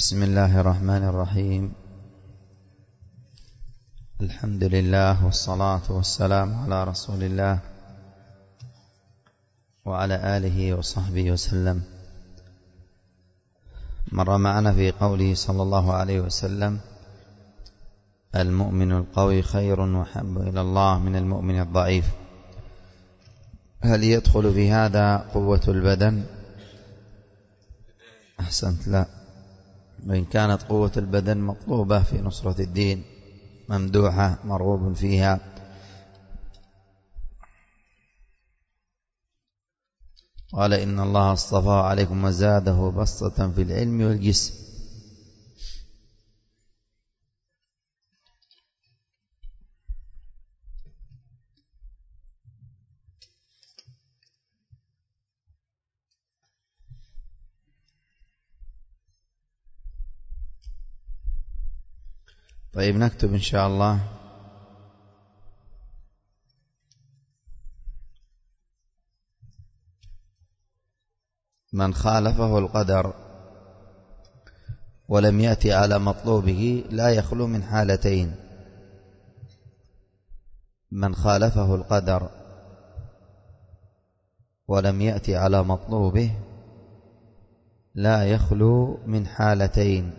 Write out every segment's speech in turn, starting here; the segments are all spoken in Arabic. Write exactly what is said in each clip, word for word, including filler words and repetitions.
بسم الله الرحمن الرحيم. الحمد لله والصلاة والسلام على رسول الله وعلى آله وصحبه وسلم. مر معنا في قوله صلى الله عليه وسلم: المؤمن القوي خير وحب إلى الله من المؤمن الضعيف. هل يدخل في هذا قوة البدن؟ أحسنت، لا. وإن كانت قوة البدن مطلوبة في نصرة الدين ممدوحة مرغوب فيها، قال إن الله اصطفى عليكم وزاده بسطة في العلم والجسم. طيب نكتب إن شاء الله: من خالفه القدر ولم يأتي على مطلوبه لا يخلو من حالتين. من خالفه القدر ولم يأتي على مطلوبه لا يخلو من حالتين.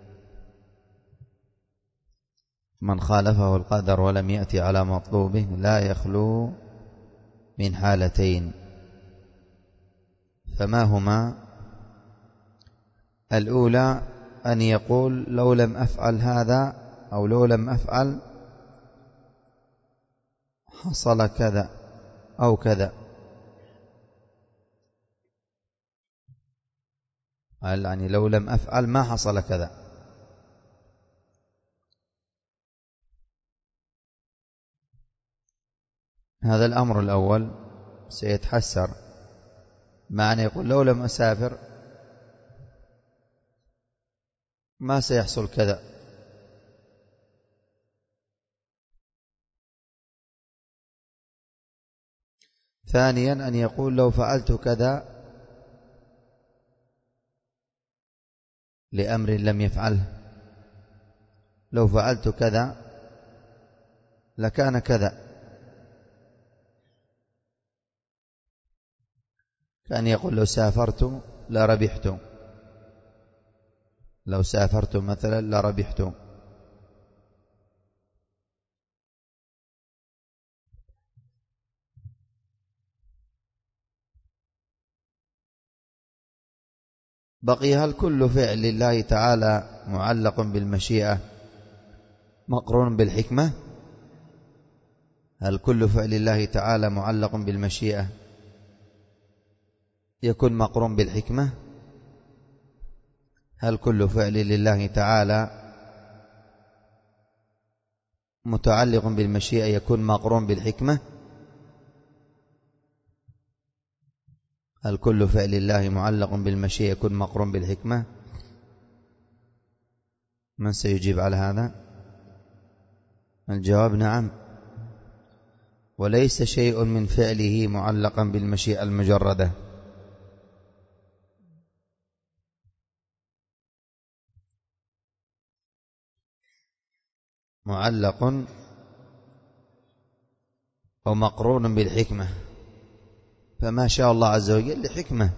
من خالفه القدر ولم يأتي على مطلوبه لا يخلو من حالتين. فما هما؟ الأولى أن يقول لو لم أفعل هذا أو لو لم أفعل حصل كذا أو كذا، يعني لو لم أفعل ما حصل كذا. هذا الأمر الأول سيتحسر، معنى يقول لو لم أسافر ما سيحصل كذا. ثانيا أن يقول لو فعلت كذا لأمر لم يفعله، لو فعلت كذا لكان كذا. كان يقول لو سافرت لربحت، لو سافرت مثلا لربحت. بقي: هل كل فعل الله تعالى معلق بالمشيئة مقرون بالحكمة؟ هل كل فعل الله تعالى معلق بالمشيئة يكون مقرون بالحكمة؟ هل كل فعل لله تعالى متعلق بالمشيئة يكون مقرون بالحكمة؟ هل كل فعل الله معلق بالمشيئة يكون مقرون بالحكمة؟ من سيجيب على هذا؟ الجواب نعم. وليس شيء من فعله معلقا بالمشيئة المجردة. معلق ومقرون بالحكمة، فما شاء الله عز وجل لحكمة.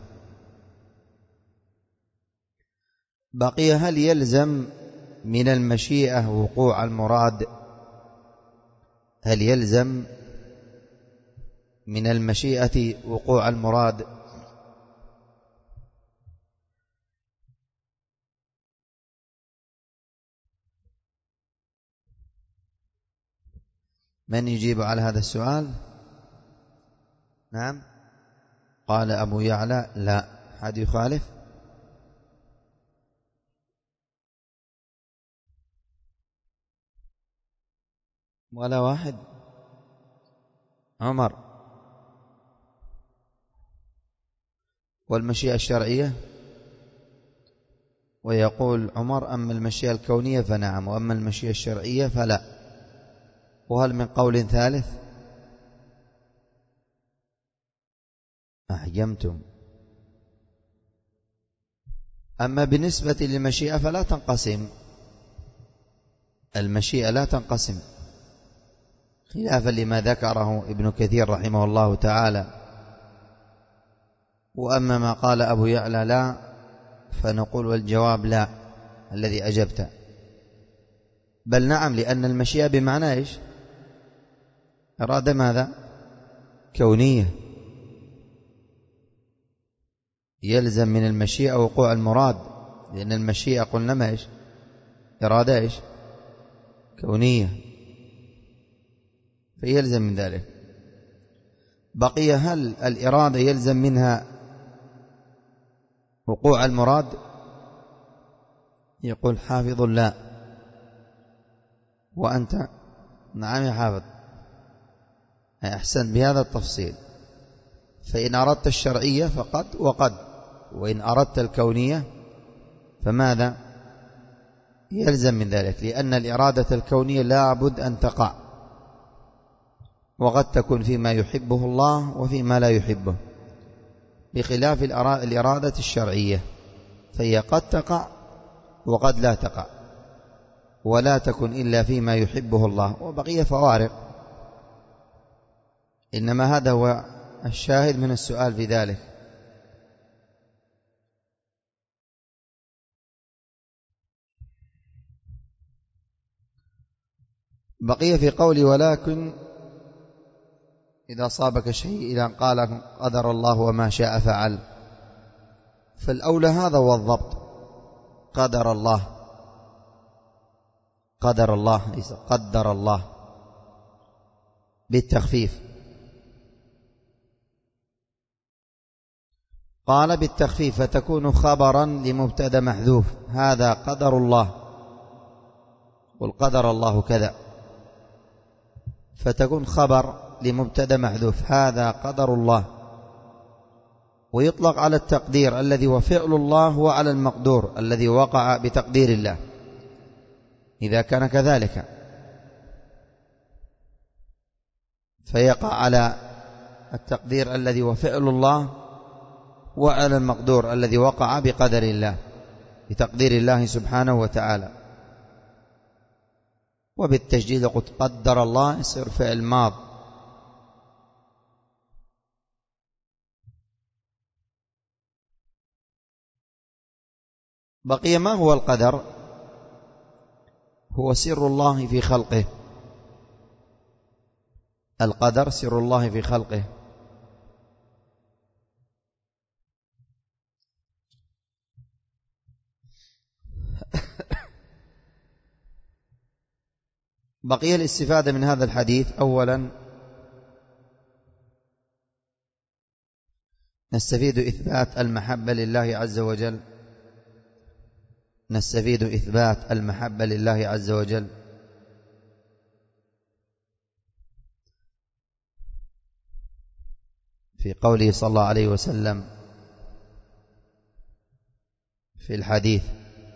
بقي: هل يلزم من المشيئة وقوع المراد؟ هل يلزم من المشيئة وقوع المراد؟ من يجيب على هذا السؤال؟ نعم. قال أبو يعلى: لا. حد يخالف؟ ولا واحد؟ عمر: والمشيئة الشرعية؟ ويقول عمر: أما المشيئة الكونية فنعم، وأما المشيئة الشرعية فلا. وهل من قول ثالث؟ أحجمتم. أما بالنسبة للمشيئة فلا تنقسم، المشيئة لا تنقسم خلافا لما ذكره ابن كثير رحمه الله تعالى. وأما ما قال أبو يعلى لا، فنقول والجواب لا الذي أجبت، بل نعم، لأن المشيئة بمعنى إيش؟ إرادة ماذا؟ كونية. يلزم من المشيئة وقوع المراد، لأن المشيئة قلنا ما إيش؟ إرادة إيش؟ كونية، فيلزم من ذلك. بقي هل الإرادة يلزم منها وقوع المراد؟ يقول حافظ لا. وأنت؟ نعم يا حافظ، أحسن بهذا التفصيل. فإن أردت الشرعية فقد وقد، وإن أردت الكونية فماذا؟ يلزم من ذلك، لأن الإرادة الكونية لا بد أن تقع، وقد تكون فيما يحبه الله وفيما لا يحبه، بخلاف الإرادة الشرعية فهي قد تقع وقد لا تقع، ولا تكن إلا فيما يحبه الله، وبقي فوارق. إنما هذا هو الشاهد من السؤال في ذلك. بقي في قولي ولكن إذا صابك شيء إذا قال قدر الله وما شاء فعل، فالأولى هذا هو الضبط، قدر الله، قدر الله ليس قدر الله بالتخفيف. قال بالتخفيف فتكون خبرا لمبتدا محذوف، هذا قدر الله، قل قدر الله كذا، فتكون خبر لمبتدا محذوف هذا قدر الله. ويطلق على التقدير الذي هو فعل الله وعلى المقدور الذي وقع بتقدير الله إذا كان كذلك، فيقع على التقدير الذي هو فعل الله وعلى المقدور الذي وقع بقدر الله بتقدير الله سبحانه وتعالى. وبالتجديد قد قدر الله يصير فعل ماض. بقي ما هو القدر؟ هو سر الله في خلقه، القدر سر الله في خلقه. بقي الاستفادة من هذا الحديث. أولا نستفيد إثبات المحبة لله عز وجل، نستفيد إثبات المحبة لله عز وجل. في قوله صلى الله عليه وسلم في الحديث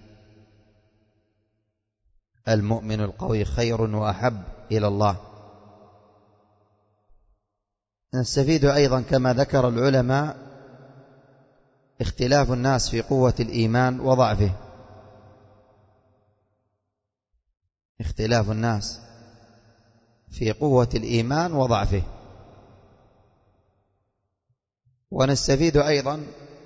المؤمن القوي خير وأحب إلى الله. نستفيد أيضا كما ذكر العلماء اختلاف الناس في قوة الإيمان وضعفه، اختلاف الناس في قوة الإيمان وضعفه. ونستفيد أيضا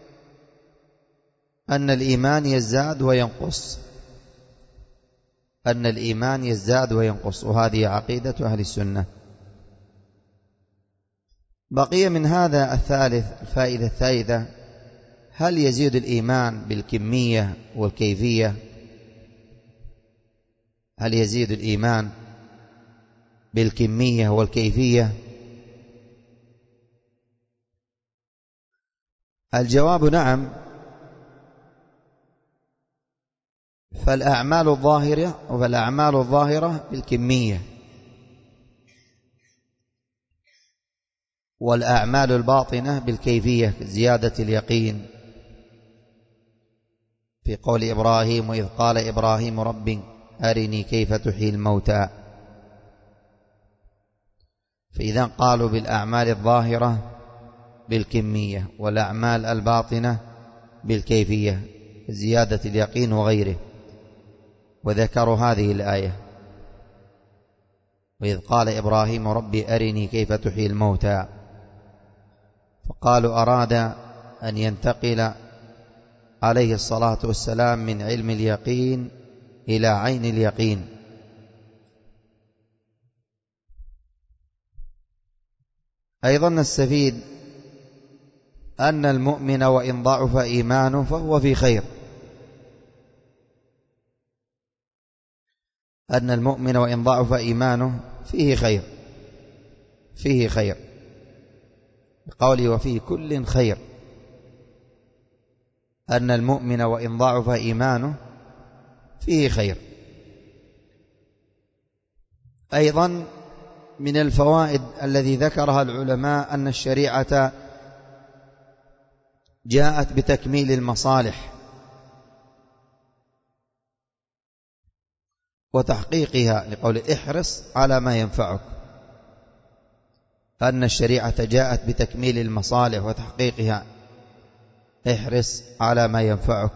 أن الإيمان يزداد وينقص، أن الإيمان يزداد وينقص، وهذه عقيدة أهل السنة. بقي من هذا الثالث الفائدة الثالثة، هل يزيد الإيمان بالكمية والكيفية؟ هل يزيد الإيمان بالكمية والكيفية؟ الجواب نعم. فالأعمال الظاهرة والأعمال الظاهرة بالكمية، والأعمال الباطنة بالكيفية، زيادة اليقين. في قول إبراهيم وإذ قال إبراهيم رب أرني كيف تحيي الموتى. فإذا قالوا بالأعمال الظاهرة بالكمية والأعمال الباطنة بالكيفية، زيادة اليقين وغيره، وذكروا هذه الآية: وإذ قال إبراهيم ربي أرني كيف تحيي الموتى، فقالوا أراد أن ينتقل عليه الصلاة والسلام من علم اليقين إلى عين اليقين. أيضا نستفيد أن المؤمن وإن ضعف إيمانه فهو في خير، أن المؤمن وإن ضعف إيمانه فيه خير، فيه خير، بقوله وفيه كل خير، أن المؤمن وإن ضعف إيمانه فيه خير. أيضا من الفوائد الذي ذكرها العلماء أن الشريعة جاءت بتكميل المصالح وتحقيقها، لقول احرص على ما ينفعك، أن الشريعة جاءت بتكميل المصالح وتحقيقها، احرص على ما ينفعك.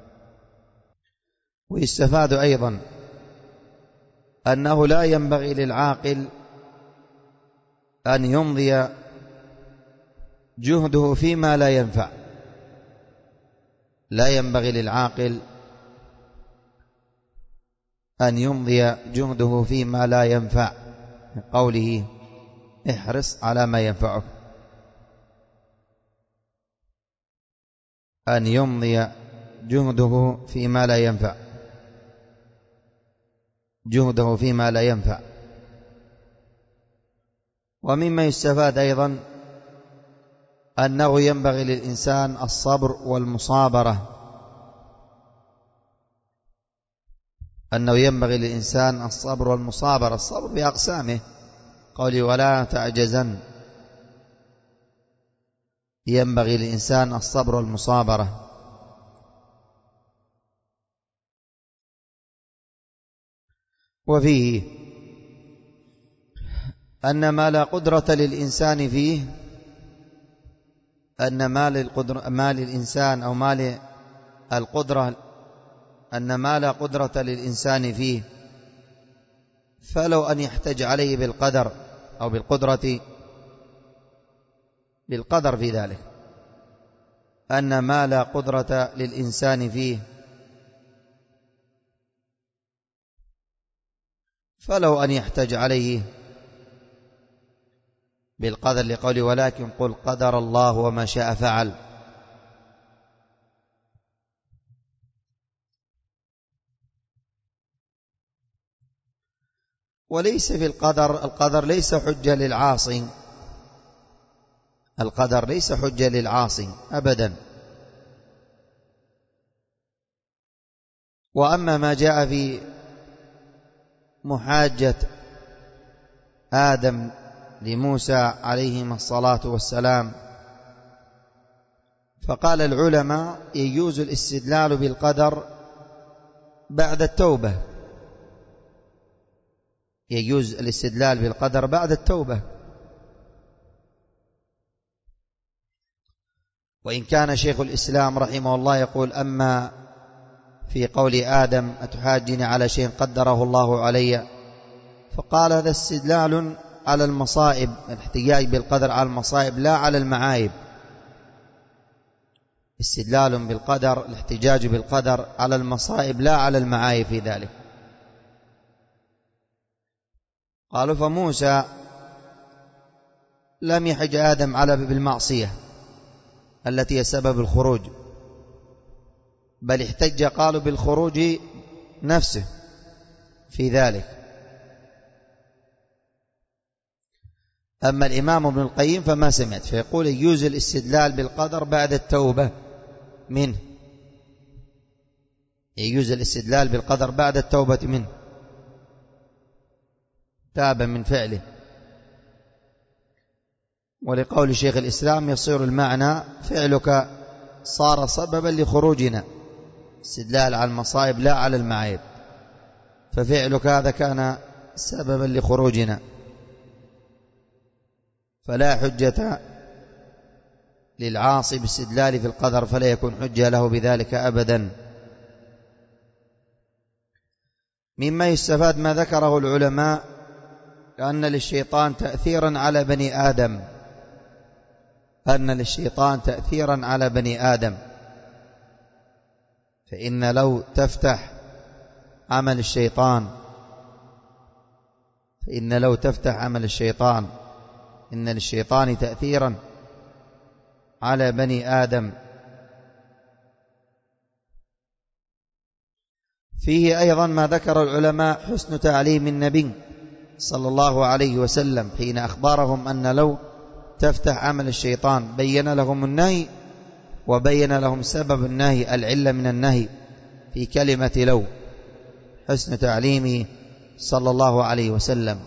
ويستفاد أيضا أنه لا ينبغي للعاقل أن يمضي جهده فيما لا ينفع، لا ينبغي للعاقل أن يمضي جهده فيما لا ينفع، قوله احرص على ما ينفعك، أن يمضي جهده فيما لا ينفع، جهده فيما لا ينفع. ومما يستفاد أيضا أنه ينبغي للإنسان الصبر والمصابرة، أنه ينبغي للإنسان الصبر والمصابرة، الصبر بأقسامه، قولي ولا تعجزن، ينبغي للإنسان الصبر والمصابرة. وفيه أن ما لا قدرة للإنسان فيه، أن ما للقدرة ما للإنسان أو ما للقدرة أن ما لا قدرة للإنسان فيه فلو أن يحتج عليه بالقدر أو بالقدرة بالقدر في ذلك، أن ما لا قدرة للإنسان فيه فلو أن يحتج عليه بالقدر، لقوله ولكن قل قدر الله وما شاء فعل. وليس في القدر، القدر ليس حجة للعاصي، القدر ليس حجة للعاصي أبدا. وأما ما جاء في محاجة آدم لموسى عليهما الصلاة والسلام، فقال العلماء يجوز الاستدلال بالقدر بعد التوبة، يجوز الاستدلال بالقدر بعد التوبة. وإن كان شيخ الإسلام رحمه الله يقول أما في قول آدم أتحاجني على شيء قدره الله علي، فقال هذا استدلال على المصائب، الاحتجاج بالقدر على المصائب لا على المعايب، استدلال بالقدر الاحتجاج بالقدر على المصائب لا على المعايب في ذلك. قالوا فموسى لم يحج آدم على بالمعصية التي هي سبب الخروج، بل احتج قالوا بالخروج نفسه في ذلك. أما الإمام ابن القيم فما سمعت، فيقول يجوز الاستدلال بالقدر بعد التوبة منه، يجوز الاستدلال بالقدر بعد التوبة منه، تاب من فعله. ولقول شيخ الإسلام يصير المعنى فعلك صار سببا لخروجنا، استدلال على المصائب لا على المعايب، ففعلك هذا كان سببا لخروجنا، فلا حجة للعاصي باستدلال في القدر فلا يكون حجة له بذلك أبدا. مما يستفاد ما ذكره العلماء أن للشيطان تأثيرا على بني آدم، أن للشيطان تأثيرا على بني آدم، فإن لو تفتح عمل الشيطان فإن لو تفتح عمل الشيطان إن للشيطان تأثيرا على بني آدم. فيه أيضا ما ذكر العلماء حسن تعليم النبي صلى الله عليه وسلم حين أخبرهم أن لو تفتح عمل الشيطان بين لهم النهي وبين لهم سبب النهي، العلة من النهي في كلمة لو، حسن تعليمه صلى الله عليه وسلم.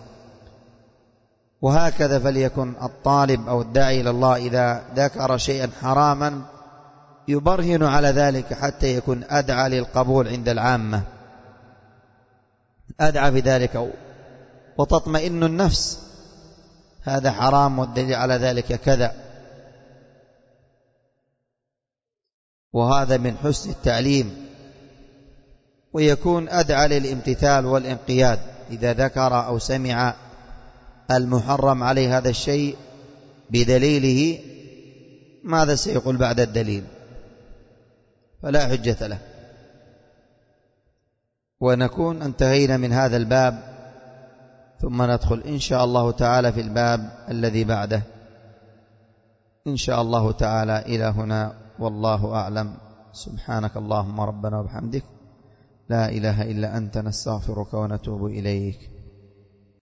وهكذا فليكن الطالب أو الداعي إلى الله إذا ذكر شيئا حراما يبرهن على ذلك حتى يكون أدعى للقبول عند العامة، أدعى بذلك وتطمئن النفس، هذا حرام والدليل على ذلك كذا. وهذا من حسن التعليم، ويكون أدعى للامتثال والانقياد إذا ذكر أو سمع المحرم عليه هذا الشيء بدليله، ماذا سيقول بعد الدليل؟ فلا حجة له. ونكون انتهينا من هذا الباب، ثم ندخل إن شاء الله تعالى في الباب الذي بعده إن شاء الله تعالى. إلى هنا والله أعلم. سبحانك اللهم ربنا وبحمدك، لا إله إلا أنت، نستغفرك ونتوب إليك.